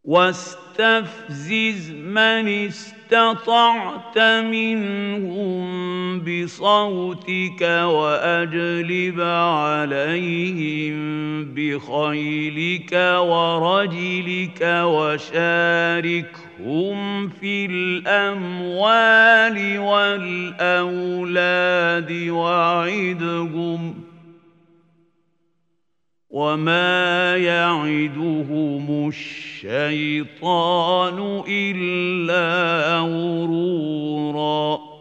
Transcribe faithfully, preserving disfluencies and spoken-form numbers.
واستفزز من استطعت منهم بصوتك وأجلب عليهم بخيلك ورجلك وشاركهم في الأموال والأولاد وعدهم وما يعدهم الشيطان إلا غرورا